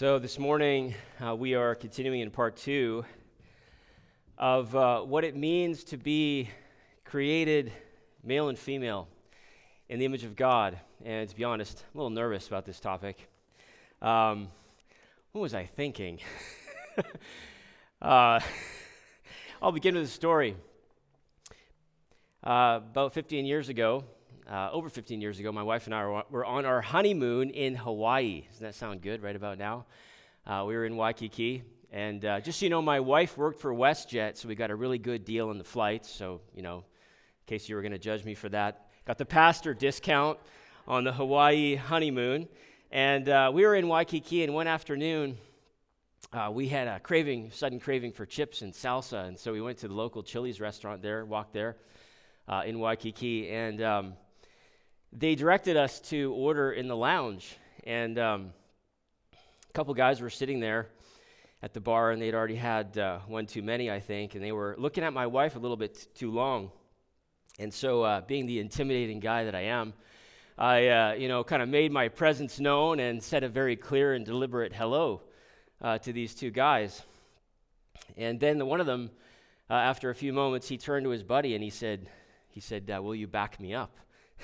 So this morning, we are continuing in part 2 of what it means to be created male and female in the image of God. And to be honest, I'm a little nervous about this topic. What was I thinking? I'll begin with a story. About 15 years ago, over 15 years ago, my wife and I were on our honeymoon in Hawaii. Doesn't that sound good right about now? We were in Waikiki, and just so you know, my wife worked for WestJet, so we got a really good deal on the flights. So, you know, in case you were going to judge me for that, got the pastor discount on the Hawaii honeymoon. And we were in Waikiki, and one afternoon, we had a sudden craving for chips and salsa, and so we went to the local Chili's restaurant there, walked there in Waikiki, and they directed us to order in the lounge, and a couple guys were sitting there at the bar, and they'd already had one too many, I think, and they were looking at my wife a little bit too long. And so, being the intimidating guy that I am, I, kind of made my presence known and said a very clear and deliberate hello to these two guys. And then one of them, after a few moments, he turned to his buddy and he said, "Will you back me up?"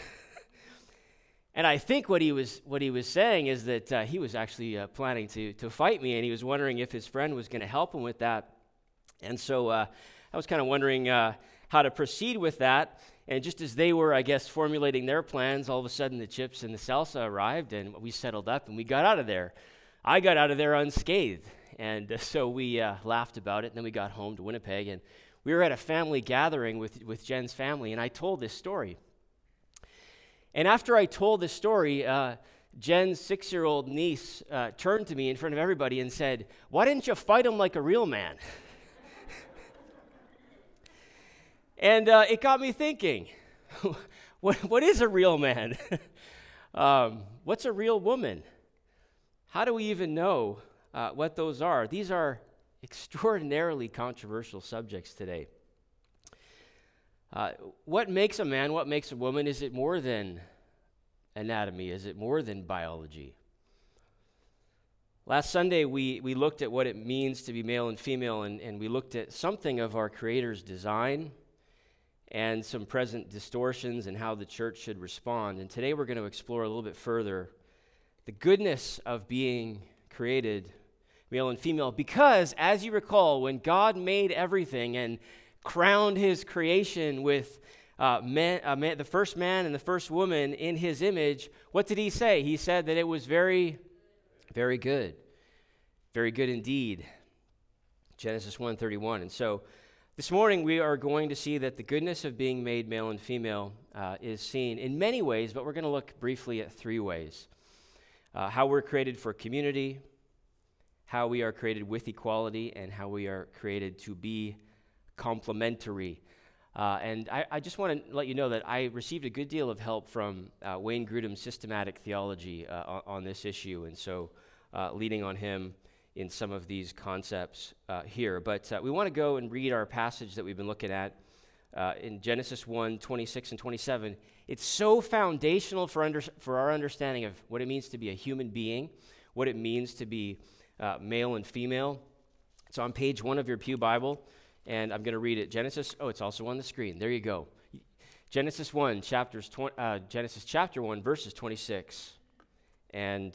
And I think what he was saying is that he was actually planning to fight me, and he was wondering if his friend was going to help him with that. And so I was kind of wondering how to proceed with that. And just as they were, I guess, formulating their plans, all of a sudden the chips and the salsa arrived, and we settled up, and we got out of there. I got out of there unscathed, and so we laughed about it. And then we got home to Winnipeg, and we were at a family gathering with Jen's family, and I told this story. And after I told this story, Jen's 6-year-old niece turned to me in front of everybody and said, "Why didn't you fight him like a real man?" And it got me thinking, what is a real man? What's a real woman? How do we even know what those are? These are extraordinarily controversial subjects today. What makes a man, what makes a woman? Is it more than anatomy? Is it more than biology? Last Sunday, we looked at what it means to be male and female, and we looked at something of our Creator's design and some present distortions and how the church should respond. And today we're going to explore a little bit further the goodness of being created male and female, because, as you recall, when God made everything and crowned his creation with the first man and the first woman in his image, what did he say? He said that it was very, very good. Very good indeed. Genesis 1:31. And so this morning we are going to see that the goodness of being made male and female is seen in many ways, but we're going to look briefly at 3 ways. How we're created for community, how we are created with equality, and how we are created to be complementary. And I just want to let you know that I received a good deal of help from Wayne Grudem's systematic theology on this issue, and so leading on him in some of these concepts here. But we want to go and read our passage that we've been looking at in Genesis 1:26 and 27. It's so foundational for our understanding of what it means to be a human being, what it means to be male and female. It's on page 1 of your Pew Bible. And I'm going to read it. It's also on the screen. There you go. Genesis chapter 1, verses 26 and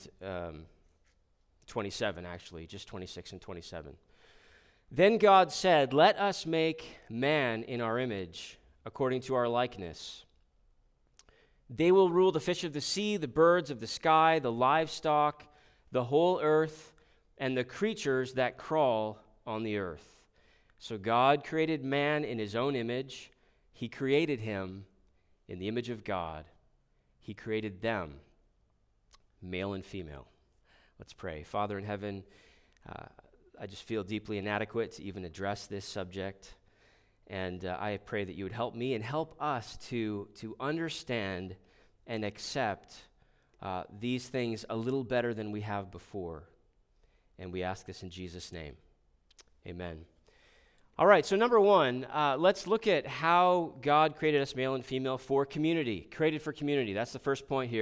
27, actually, just 26 and 27. Then God said, "Let us make man in our image, according to our likeness. They will rule the fish of the sea, the birds of the sky, the livestock, the whole earth, and the creatures that crawl on the earth." So God created man in his own image. He created him in the image of God. He created them, male and female. Let's pray. Father in heaven, I just feel deeply inadequate to even address this subject. And I pray that you would help me and help us to understand and accept these things a little better than we have before. And we ask this in Jesus' name. Amen. All right, so number 1, let's look at how God created us male and female for community, created for community. That's the first point here.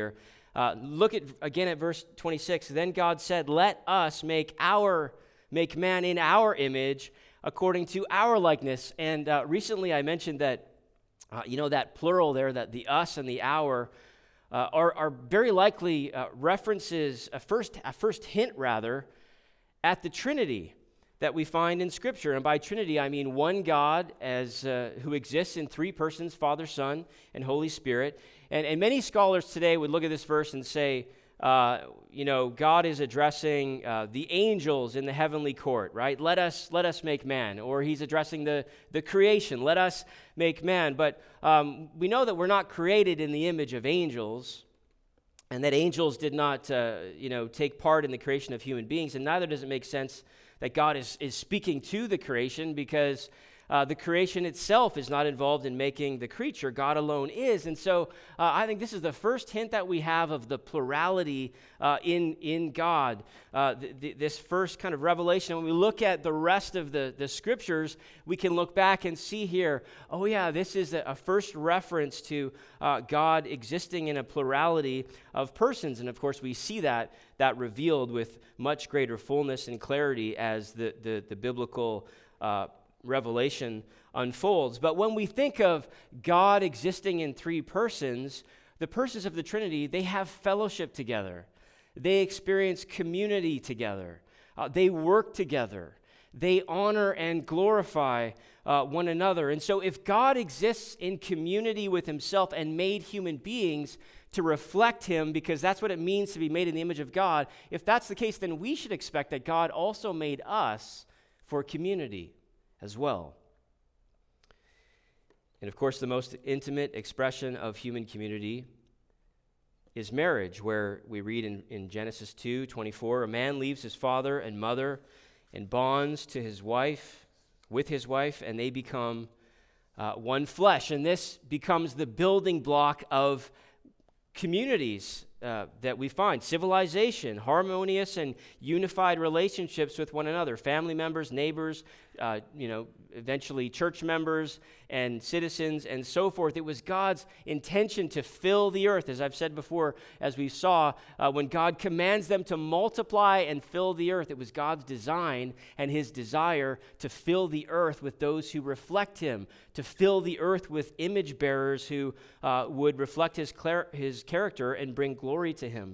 Look again at verse 26. Then God said, "Let us make man in our image, according to our likeness." And recently I mentioned that, that plural there, that the us and the our, are very likely references, a first hint rather, at the Trinity that we find in Scripture. And by Trinity, I mean one God who exists in three persons, Father, Son, and Holy Spirit. And many scholars today would look at this verse and say, God is addressing the angels in the heavenly court, right? Let us make man. Or he's addressing the creation. Let us make man. But we know that we're not created in the image of angels, and that angels did not, take part in the creation of human beings. And neither does it make sense that God is speaking to the creation, because the creation itself is not involved in making the creature. God alone is. And so I think this is the first hint that we have of the plurality in God. This first kind of revelation. When we look at the rest of the Scriptures, we can look back and see here, oh yeah, this is a first reference to God existing in a plurality of persons. And of course, we see that revealed with much greater fullness and clarity as the biblical revelation unfolds. But when we think of God existing in three persons, the persons of the Trinity, they have fellowship together. They experience community together. They work together. They honor and glorify one another. And so if God exists in community with himself and made human beings to reflect him, because that's what it means to be made in the image of God, if that's the case, then we should expect that God also made us for community as well. And of course, the most intimate expression of human community is marriage, where we read in Genesis 2:24, "A man leaves his father and mother and bonds with his wife, and they become one flesh." And this becomes the building block of communities that we find. Civilization, harmonious and unified relationships with one another, family members, neighbors, eventually church members and citizens and so forth. It was God's intention to fill the earth. As I've said before, as we saw, when God commands them to multiply and fill the earth, it was God's design and his desire to fill the earth with those who reflect him, to fill the earth with image bearers who would reflect his character and bring glory to him.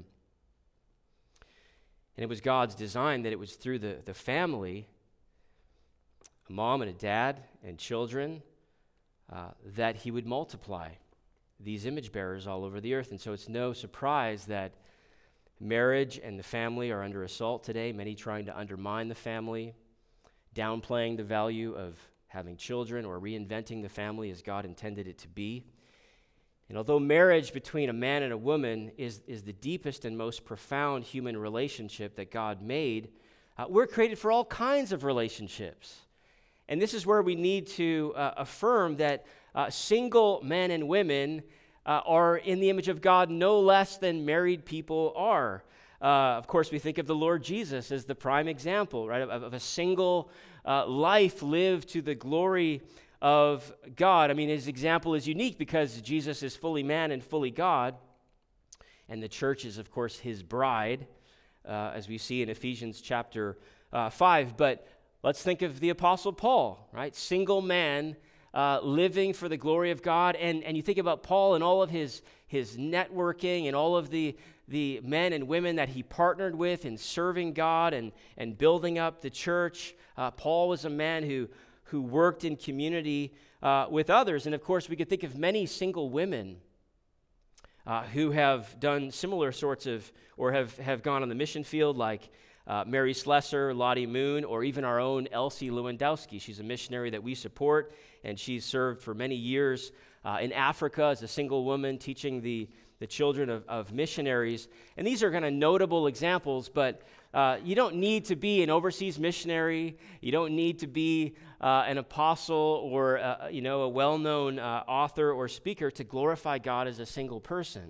And it was God's design that it was through the family, a mom and a dad and children, that he would multiply these image bearers all over the earth. And so it's no surprise that marriage and the family are under assault today, many trying to undermine the family, downplaying the value of having children or reinventing the family as God intended it to be. And although marriage between a man and a woman is the deepest and most profound human relationship that God made, we're created for all kinds of relationships. And this is where we need to affirm that single men and women are in the image of God no less than married people are. Of course, we think of the Lord Jesus as the prime example, right, of a single life lived to the glory of God. I mean, his example is unique because Jesus is fully man and fully God, and the church is, of course, his bride, as we see in Ephesians chapter 5. But let's think of the Apostle Paul, right? Single man living for the glory of God. And you think about Paul and all of his networking and all of the men and women that he partnered with in serving God and building up the church. Paul was a man who worked in community with others. And of course, we could think of many single women who have done similar sorts of, or have gone on the mission field, like Mary Slessor, Lottie Moon, or even our own Elsie Lewandowski. She's a missionary that we support, and she's served for many years in Africa as a single woman, teaching the children of missionaries. And these are kind of notable examples, but you don't need to be an overseas missionary. You don't need to be an apostle or a well-known author or speaker to glorify God as a single person.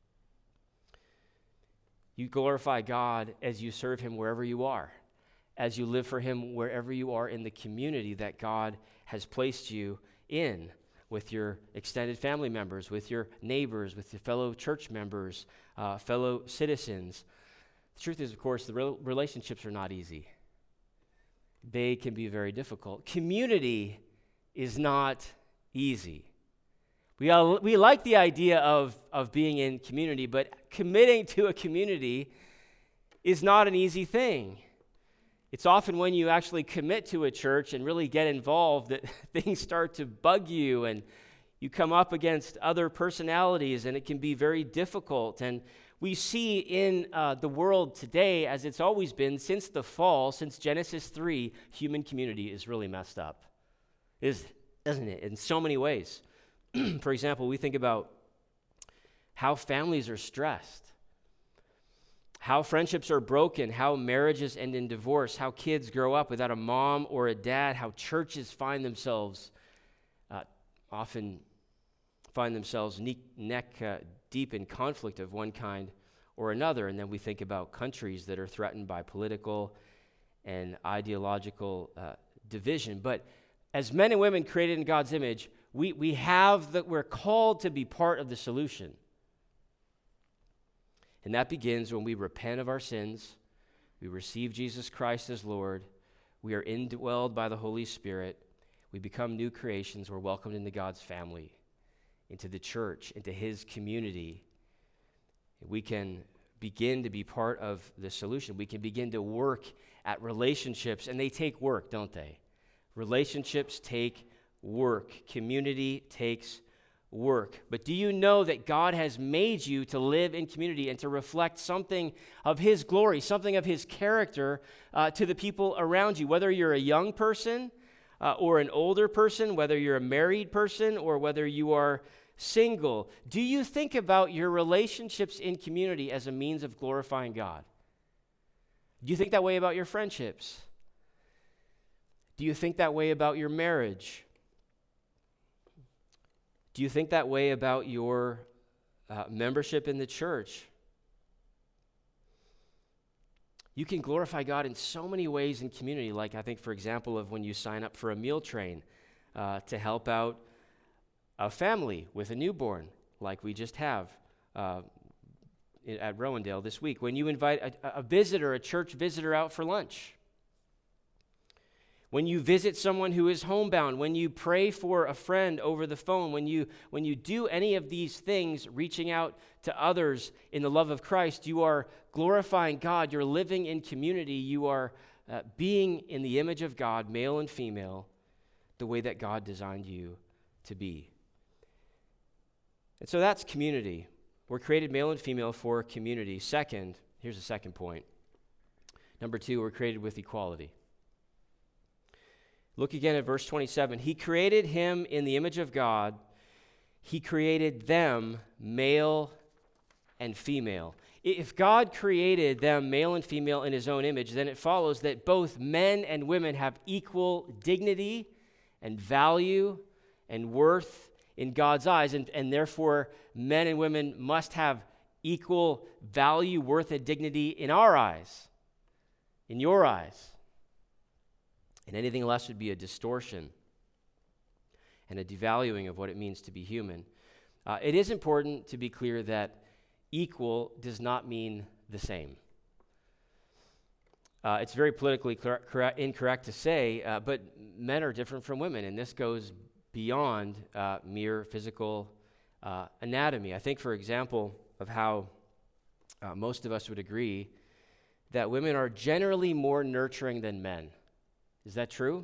You glorify God as you serve him wherever you are, as you live for him wherever you are in the community that God has placed you in, with your extended family members, with your neighbors, with your fellow church members, fellow citizens. The truth is, of course, the relationships are not easy. They can be very difficult. Community is not easy. We like the idea of being in community, but committing to a community is not an easy thing. It's often when you actually commit to a church and really get involved that things start to bug you and you come up against other personalities, and it can be very difficult. And we see in the world today, as it's always been since the fall, since Genesis 3, human community is really messed up, isn't it, in so many ways. For example, we think about how families are stressed, how friendships are broken, how marriages end in divorce, how kids grow up without a mom or a dad, how churches often find themselves neck deep in conflict of one kind or another. And then we think about countries that are threatened by political and ideological division. But as men and women created in God's image, we're called to be part of the solution. And that begins when we repent of our sins, we receive Jesus Christ as Lord, we are indwelled by the Holy Spirit, we become new creations, we're welcomed into God's family, into the church, into his community. We can begin to be part of the solution. We can begin to work at relationships, and they take work, don't they? Relationships take work. Community takes work. But do you know that God has made you to live in community and to reflect something of his glory, something of his character to the people around you, whether you're a young person or an older person, whether you're a married person or whether you are single? Do you think about your relationships in community as a means of glorifying God? Do you think that way about your friendships? Do you think that way about your marriage? Do you think that way about your membership in the church? You can glorify God in so many ways in community, like I think, for example, of when you sign up for a meal train to help out a family with a newborn, like we just have at Rowendale this week. When you invite a visitor, a church visitor out for lunch. When you visit someone who is homebound, when you pray for a friend over the phone, when you do any of these things, reaching out to others in the love of Christ, you are glorifying God. You're living in community. You are being in the image of God, male and female, the way that God designed you to be. And so that's community. We're created male and female for community. Second, here's the second point. Number 2, we're created with equality. Look again at verse 27. He created him in the image of God. He created them, male and female. If God created them, male and female, in his own image, then it follows that both men and women have equal dignity and value and worth in God's eyes, and therefore men and women must have equal value, worth, and dignity in our eyes, in your eyes. And anything less would be a distortion and a devaluing of what it means to be human. It is important to be clear that equal does not mean the same. It's very politically incorrect to say, but men are different from women, and this goes beyond mere physical anatomy. I think, for example, of how most of us would agree that women are generally more nurturing than men. Is that true?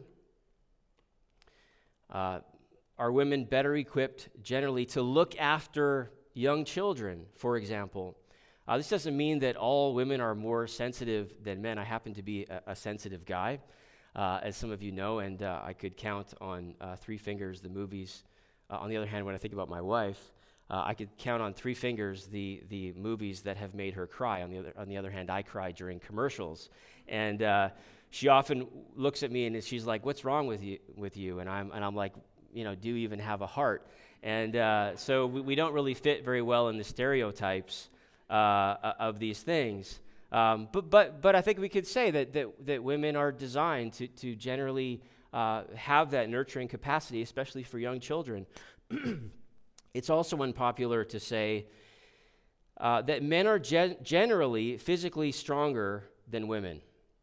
Are women better equipped generally to look after young children, for example? This doesn't mean that all women are more sensitive than men. I happen to be a sensitive guy, as some of you know, and I could count on 3 fingers the movies. On the other hand, when I think about my wife, I could count on 3 fingers the movies that have made her cry. On the other hand, I cry during commercials, and she often looks at me and she's like, "What's wrong with you?" And I'm like, do you even have a heart? And so we don't really fit very well in the stereotypes of these things. But I think we could say that women are designed to generally have that nurturing capacity, especially for young children. It's also unpopular to say that men are generally physically stronger than women.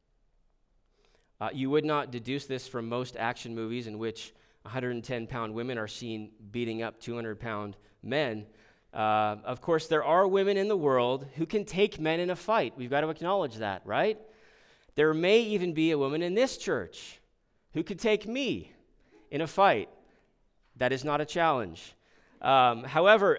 You would not deduce this from most action movies in which 110-pound women are seen beating up 200-pound men. Of course, there are women in the world who can take men in a fight. We've got to acknowledge that, right? There may even be a woman in this church who could take me in a fight. That is not a challenge. However,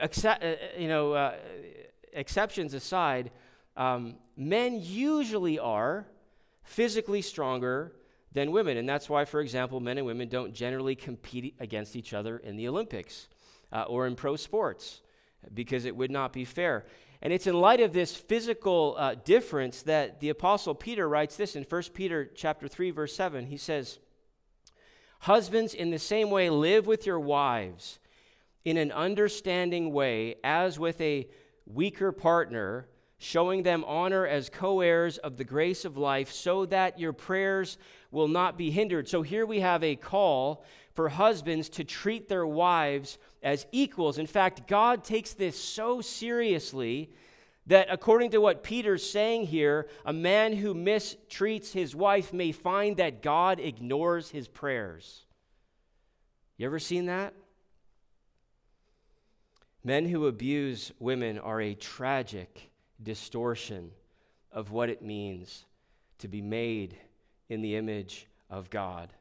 exceptions aside, men usually are physically stronger than women. And that's why, for example, men and women don't generally compete against each other in the Olympics or in pro sports, because it would not be fair. And it's in light of this physical difference that the Apostle Peter writes this in 1 Peter chapter 3, verse 7. He says, "Husbands, in the same way, live with your wives in an understanding way, as with a weaker partner, showing them honor as co-heirs of the grace of life, so that your prayers will not be hindered." So here we have a call for husbands to treat their wives as equals. In fact, God takes this so seriously that according to what Peter's saying here, a man who mistreats his wife may find that God ignores his prayers. You ever seen that? Men who abuse women are a tragic distortion of what it means to be made in the image of God.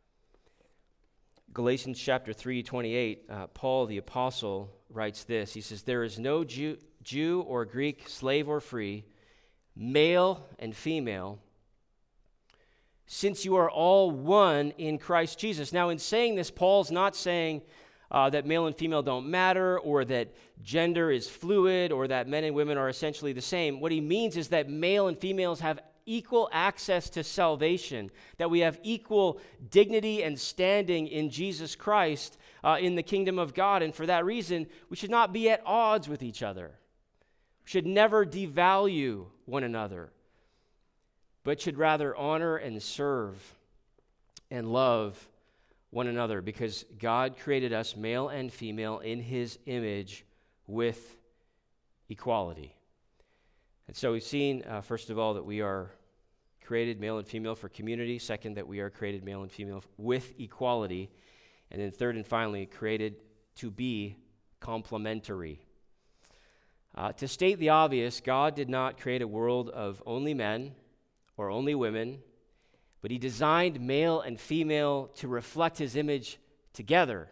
Galatians chapter 3:28, Paul the apostle writes this. He says, "There is no Jew or Greek, slave or free, male and female, since you are all one in Christ Jesus." Now, in saying this, Paul's not saying that male and female don't matter, or that gender is fluid, or that men and women are essentially the same. What he means is that male and females have equal access to salvation, that we have equal dignity and standing in Jesus Christ in the kingdom of God. And for that reason, we should not be at odds with each other. We should never devalue one another, but should rather honor and serve and love one another, because God created us male and female in his image with equality. And so we've seen, first of all, that we are created male and female for community. Second, that we are created male and female with equality. And then third and finally, created to be complementary. To state the obvious, God did not create a world of only men or only women, but he designed male and female to reflect his image together.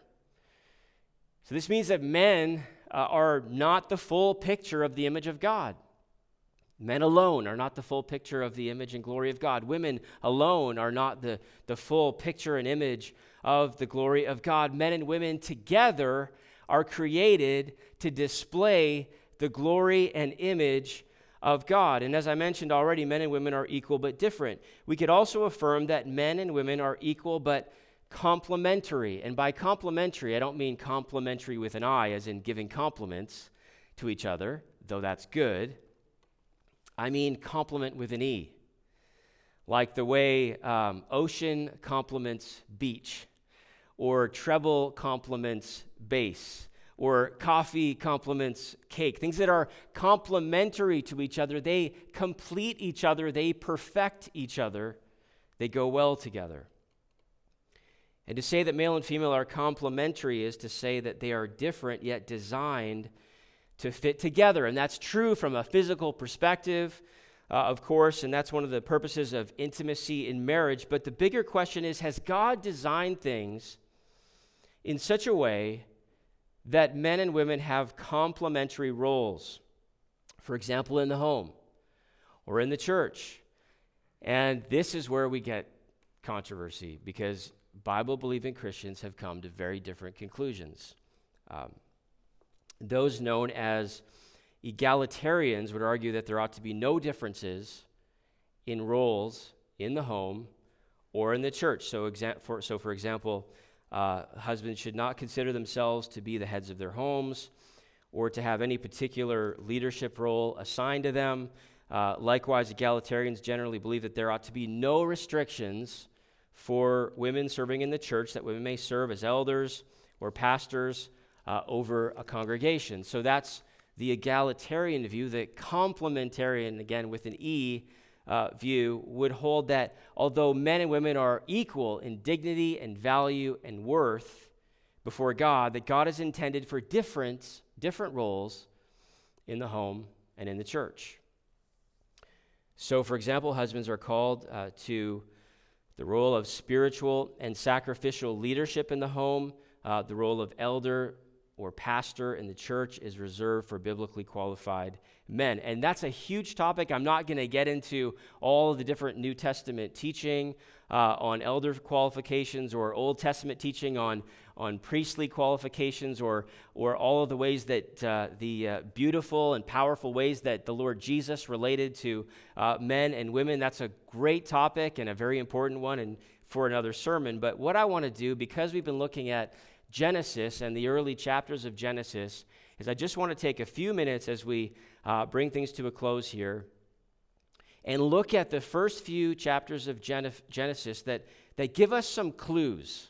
So this means that men are not the full picture of the image of God. Men alone are not the full picture of the image and glory of God. Women alone are not the full picture and image of the glory of God. Men and women together are created to display the glory and image of God. And as I mentioned already, men and women are equal but different. We could also affirm that men and women are equal but complementary. And by complementary, I don't mean complimentary with an I, as in giving compliments to each other, though that's good. I mean complement with an E, like the way ocean complements beach, or treble complements bass, or coffee complements cake. Things that are complementary to each other. They complete each other. They perfect each other. They go well together. And to say that male and female are complementary is to say that they are different yet designed to fit together. And that's true from a physical perspective, of course, and that's one of the purposes of intimacy in marriage. But the bigger question is, has God designed things in such a way that men and women have complementary roles? For example, in the home or in the church. And this is where we get controversy, because Bible-believing Christians have come to very different conclusions. Those known as egalitarians would argue that there ought to be no differences in roles in the home or in the church. So for example, husbands should not consider themselves to be the heads of their homes or to have any particular leadership role assigned to them. Likewise, egalitarians generally believe that there ought to be no restrictions for women serving in the church, that women may serve as elders or pastors over a congregation. So that's the egalitarian view, the complementarian, again with an E, view, would hold that although men and women are equal in dignity and value and worth before God, that God is intended for different roles in the home and in the church. So, for example, husbands are called to the role of spiritual and sacrificial leadership in the home. The role of elder or pastor in the church is reserved for biblically qualified men. And that's a huge topic. I'm not going to get into all of the different New Testament teaching on elder qualifications or Old Testament teaching on priestly qualifications or all of the ways that the beautiful and powerful ways that the Lord Jesus related to men and women. That's a great topic and a very important one and for another sermon. But what I want to do, because we've been looking at Genesis and the early chapters of Genesis, is I just want to take a few minutes as we bring things to a close here and look at the first few chapters of Genesis that give us some clues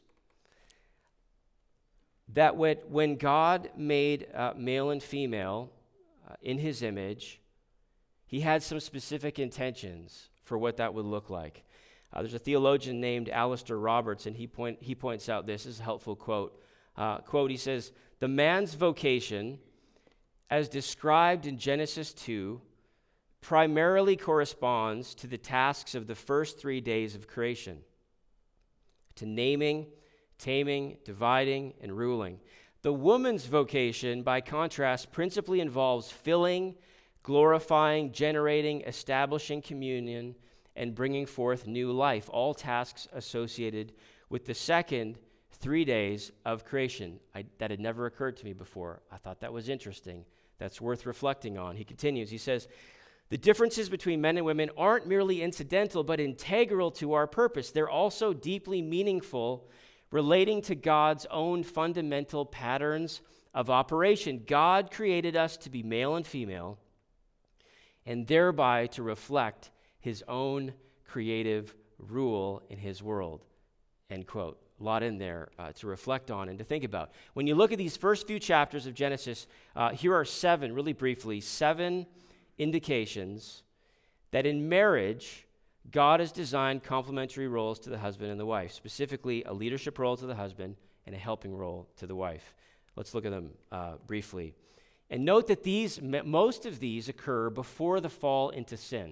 that when God made male and female in his image, he had some specific intentions for what that would look like. There's a theologian named Alistair Roberts, and he points out this is a helpful quote. He says, "The man's vocation, as described in Genesis 2, primarily corresponds to the tasks of the first 3 days of creation, to naming, taming, dividing, and ruling. The woman's vocation, by contrast, principally involves filling, glorifying, generating, establishing communion, and bringing forth new life, all tasks associated with the second 3 days of creation." That had never occurred to me before. I thought that was interesting. That's worth reflecting on. He continues, he says, "The differences between men and women aren't merely incidental, but integral to our purpose. They're also deeply meaningful, relating to God's own fundamental patterns of operation. God created us to be male and female, and thereby to reflect his own creative rule in his world." End quote. A lot in there to reflect on and to think about. When you look at these first few chapters of Genesis, here are really briefly, seven indications that in marriage, God has designed complementary roles to the husband and the wife, specifically a leadership role to the husband and a helping role to the wife. Let's look at them briefly. And note that most of these occur before the fall into sin.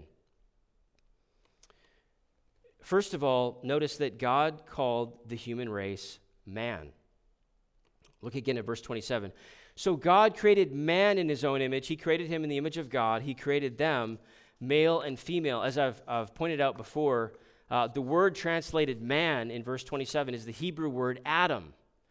First of all, notice that God called the human race man. Look again at verse 27. "So God created man in his own image. He created him in the image of God. He created them, male and female." As I've pointed out before, the word translated man in verse 27 is the Hebrew word Adam.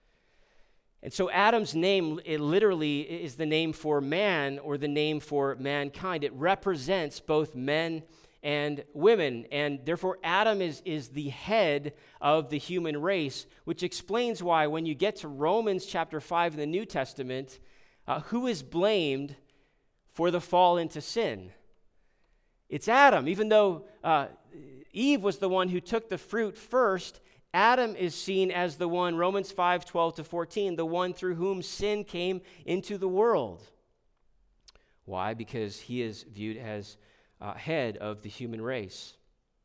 And so Adam's name, it literally is the name for man or the name for mankind. It represents both men and women, and therefore Adam is the head of the human race, which explains why when you get to Romans chapter 5 in the New Testament, who is blamed for the fall into sin? It's Adam. Even though Eve was the one who took the fruit first, Adam is seen as the one, Romans 5:12-14, the one through whom sin came into the world. Why? Because he is viewed as head of the human race.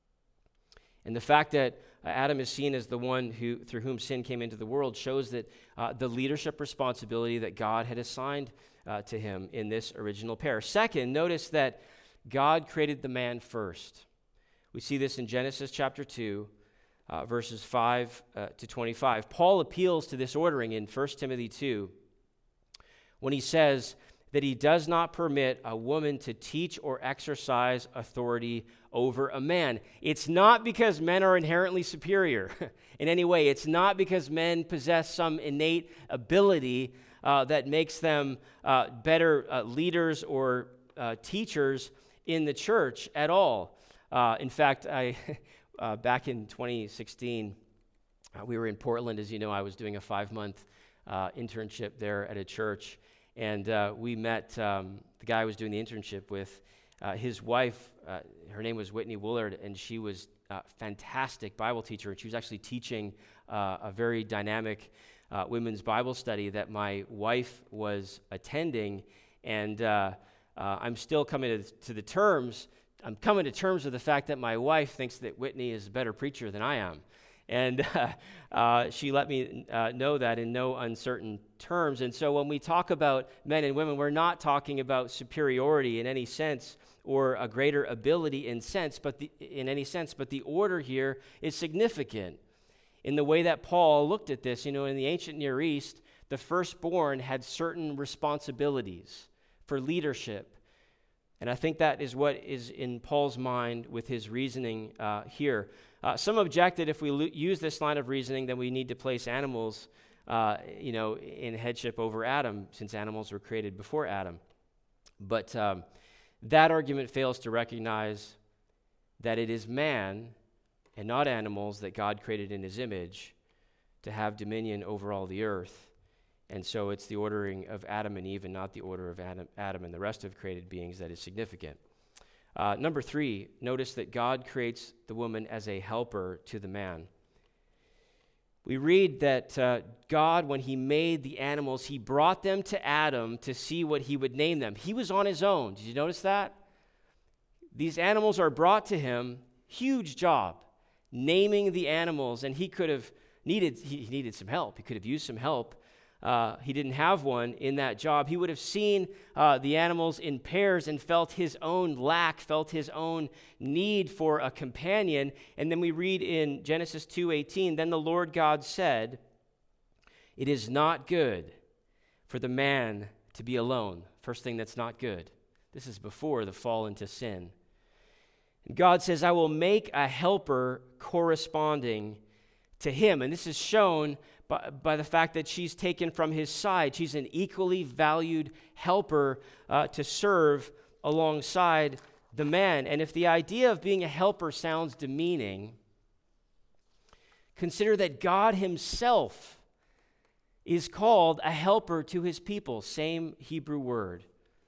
And the fact that Adam is seen as the one through whom sin came into the world shows that the leadership responsibility that God had assigned to him in this original pair. Second, notice that God created the man first. We see this in Genesis chapter 2, verses 5-25. Paul appeals to this ordering in 1 Timothy 2 when he says that he does not permit a woman to teach or exercise authority over a man. It's not because men are inherently superior in any way. It's not because men possess some innate ability that makes them better leaders or teachers in the church at all. In fact, back in 2016, we were in Portland. As you know, I was doing a 5-month internship there at a church. And we met the guy I was doing the internship with. His wife, her name was Whitney Woolard, and she was a fantastic Bible teacher. And she was actually teaching a very dynamic women's Bible study that my wife was attending. And I'm still coming to terms with the fact that my wife thinks that Whitney is a better preacher than I am. And she let me know that in no uncertain terms. And so when we talk about men and women, we're not talking about superiority in any sense or a greater ability in any sense, but the order here is significant in the way that Paul looked at this. In the ancient Near East, the firstborn had certain responsibilities for leadership. And I think that is what is in Paul's mind with his reasoning here. Some objected if we use this line of reasoning, then we need to place animals, in headship over Adam, since animals were created before Adam. But that argument fails to recognize that it is man and not animals that God created in his image to have dominion over all the earth. And so it's the ordering of Adam and Eve and not the order of Adam and the rest of created beings that is significant. Number 3, notice that God creates the woman as a helper to the man. We read that God, when he made the animals, he brought them to Adam to see what he would name them. He was on his own. Did you notice that? These animals are brought to him. Huge job, naming the animals. And he needed some help. He could have used some help. He didn't have one in that job. He would have seen the animals in pairs and felt his own lack, felt his own need for a companion. And then we read in Genesis 2:18, then the Lord God said, it is not good for the man to be alone. First thing that's not good. This is before the fall into sin. And God says, I will make a helper corresponding to him. And this is shown by the fact that she's taken from his side. She's an equally valued helper to serve alongside the man. And if the idea of being a helper sounds demeaning, consider that God himself is called a helper to his people. Same Hebrew word.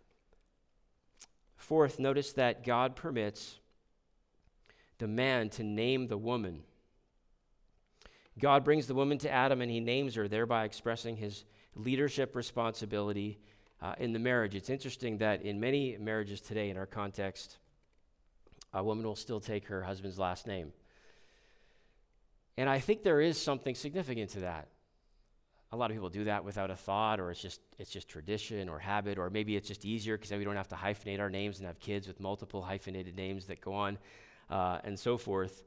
Fourth, notice that God permits the man to name the woman. God brings the woman to Adam and he names her, thereby expressing his leadership responsibility in the marriage. It's interesting that in many marriages today, in our context, a woman will still take her husband's last name. And I think there is something significant to that. A lot of people do that without a thought, or it's just tradition or habit, or maybe it's just easier because then we don't have to hyphenate our names and have kids with multiple hyphenated names that go on and so forth.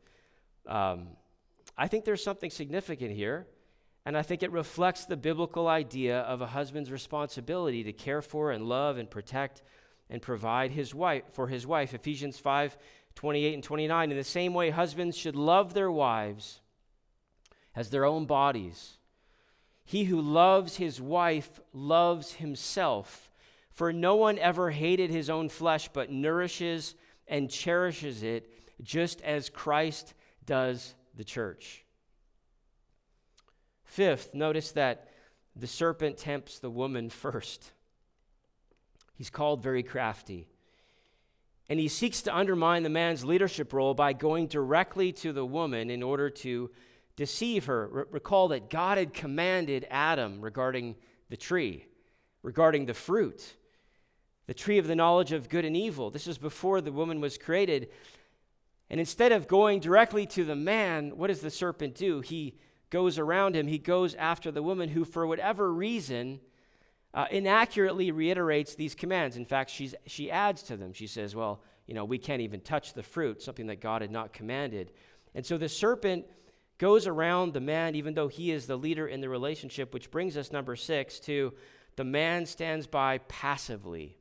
I think there's something significant here, and I think it reflects the biblical idea of a husband's responsibility to care for and love and protect and provide his wife. Ephesians 5:28 and 29. In the same way, husbands should love their wives as their own bodies. He who loves his wife loves himself, for no one ever hated his own flesh, but nourishes and cherishes it, just as Christ does the church. Fifth, notice that the serpent tempts the woman first. He's called very crafty. And he seeks to undermine the man's leadership role by going directly to the woman in order to deceive her. Recall that God had commanded Adam regarding the tree, regarding the fruit, the tree of the knowledge of good and evil. This is before the woman was created. And instead of going directly to the man, what does the serpent do? He goes around him. He goes after the woman who, for whatever reason, inaccurately reiterates these commands. In fact, she adds to them. She says, well, we can't even touch the fruit, something that God had not commanded. And so the serpent goes around the man, even though he is the leader in the relationship, which brings us, number 6, to the man stands by passively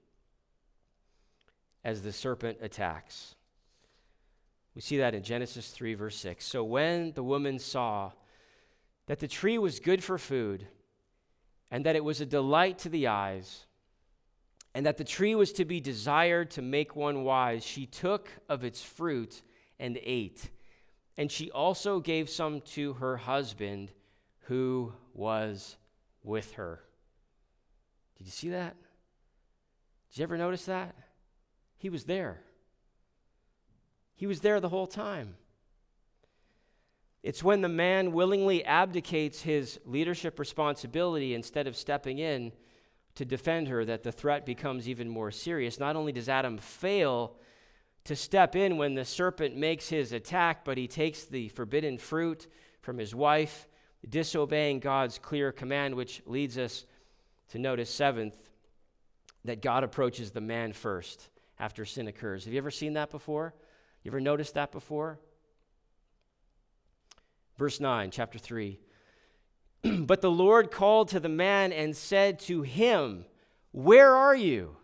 as the serpent attacks. We see that in Genesis 3, verse 6. So when the woman saw that the tree was good for food, and that it was a delight to the eyes, and that the tree was to be desired to make one wise, she took of its fruit and ate. And she also gave some to her husband who was with her. Did you see that? Did you ever notice that? He was there. He was there the whole time. It's when the man willingly abdicates his leadership responsibility instead of stepping in to defend her that the threat becomes even more serious. Not only does Adam fail to step in when the serpent makes his attack, but he takes the forbidden fruit from his wife, disobeying God's clear command, which leads us to notice, seventh, that God approaches the man first after sin occurs. Have you ever seen that before? You ever noticed that before? Verse 9, chapter 3. But the Lord called to the man and said to him, "Where are you?"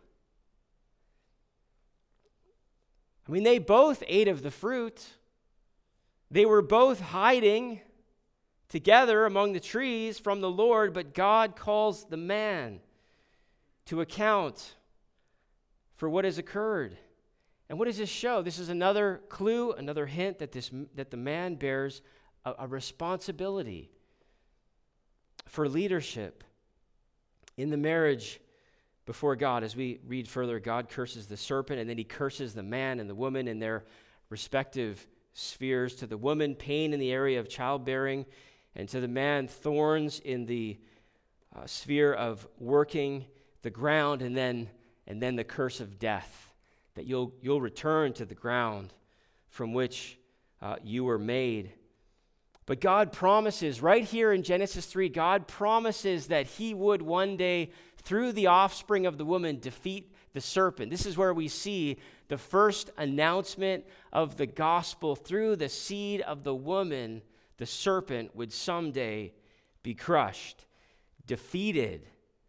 I mean, they both ate of the fruit. They were both hiding together among the trees from the Lord, but God calls the man to account for what has occurred. And what does this show? This is another clue, another hint that the man bears a responsibility for leadership in the marriage before God. As we read further, God curses the serpent, and then he curses the man and the woman in their respective spheres. To the woman, pain in the area of childbearing, and to the man, thorns in the sphere of working the ground, and then the curse of death, that you'll return to the ground from which you were made. But God promises, right here in Genesis 3, God promises that he would one day, through the offspring of the woman, defeat the serpent. This is where we see the first announcement of the gospel. Through the seed of the woman, the serpent would someday be crushed, defeated.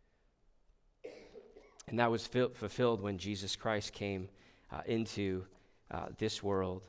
And that was fulfilled when Jesus Christ came into this world.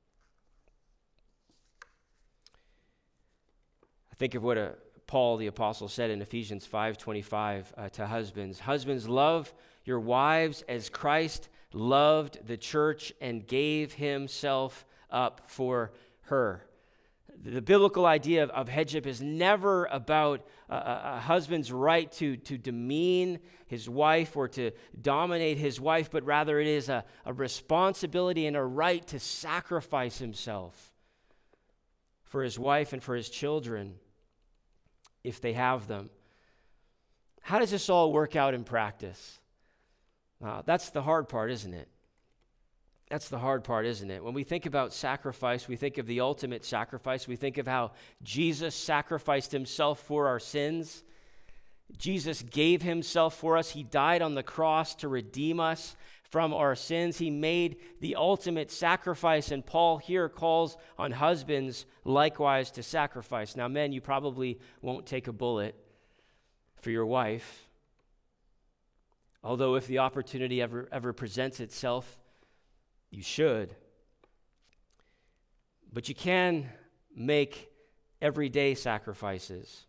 Think of what Paul the apostle said in Ephesians 5:25 to husbands. Husbands, love your wives as Christ loved the church and gave himself up for her. The biblical idea of headship is never about a husband's right to demean his wife or to dominate his wife, but rather it is a responsibility and a right to sacrifice himself for his wife and for his children, if they have them. How does this all work out in practice? That's the hard part, isn't it? That's the hard part, isn't it? When we think about sacrifice, we think of the ultimate sacrifice. We think of how Jesus sacrificed himself for our sins. Jesus gave himself for us. He died on the cross to redeem us from our sins. He made the ultimate sacrifice, and Paul here calls on husbands likewise to sacrifice. Now, men, you probably won't take a bullet for your wife, although if the opportunity ever presents itself, you should. But you can make everyday sacrifices.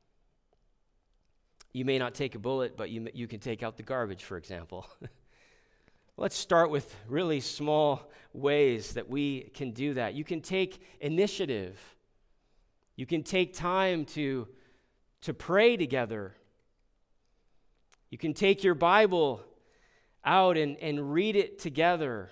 You may not take a bullet, but you can take out the garbage, for example. Let's start with really small ways that we can do that. You can take initiative. You can take time to pray together. You can take your Bible out and read it together.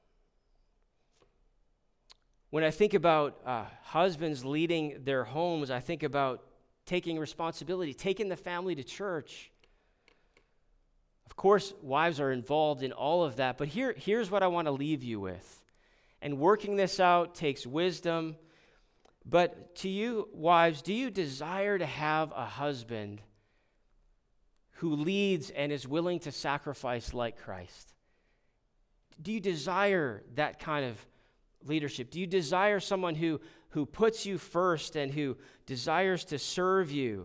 When I think about husbands leading their homes, I think about taking responsibility, taking the family to church. Of course, wives are involved in all of that, but here's what I want to leave you with. And working this out takes wisdom. But to you, wives, do you desire to have a husband who leads and is willing to sacrifice like Christ? Do you desire that kind of leadership? Do you desire someone who puts you first and who desires to serve you?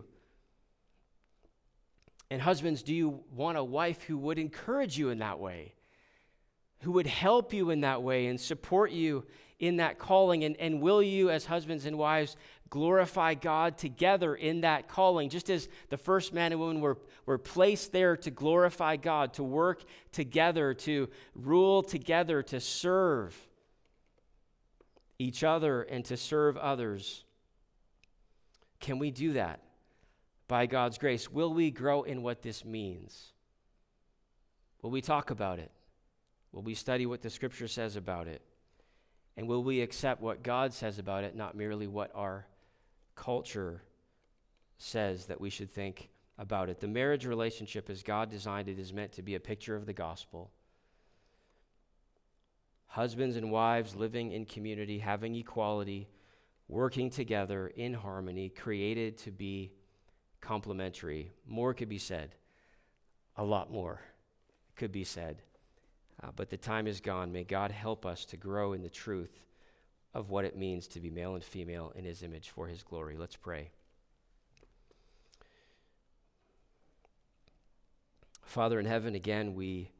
And husbands, do you want a wife who would encourage you in that way, who would help you in that way and support you in that calling? And will you, as husbands and wives, glorify God together in that calling, just as the first man and woman were placed there to glorify God, to work together, to rule together, to serve each other and to serve others? Can we do that by God's grace? Will we grow in what this means? Will we talk about it? Will we study what the Scripture says about it? And will we accept what God says about it, not merely what our culture says that we should think about it. The marriage relationship, as God designed it, is meant to be a picture of the gospel. Husbands and wives living in community, having equality, working together in harmony, created to be complementary. More could be said. A lot more could be said. But the time is gone. May God help us to grow in the truth of what it means to be male and female in his image for his glory. Let's pray. Father in heaven, again, we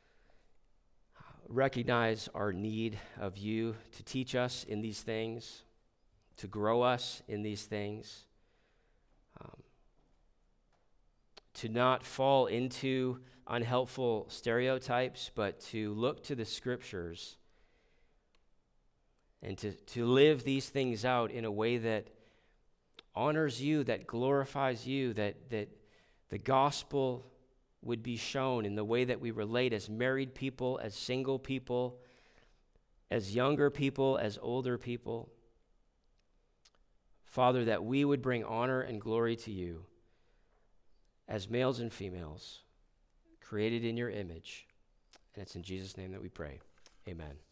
recognize our need of you to teach us in these things, to grow us in these things, to not fall into unhelpful stereotypes, but to look to the scriptures and to live these things out in a way that honors you, that glorifies you, that the gospel would be shown in the way that we relate as married people, as single people, as younger people, as older people. Father, that we would bring honor and glory to you as males and females, created in your image. And it's in Jesus' name that we pray. Amen.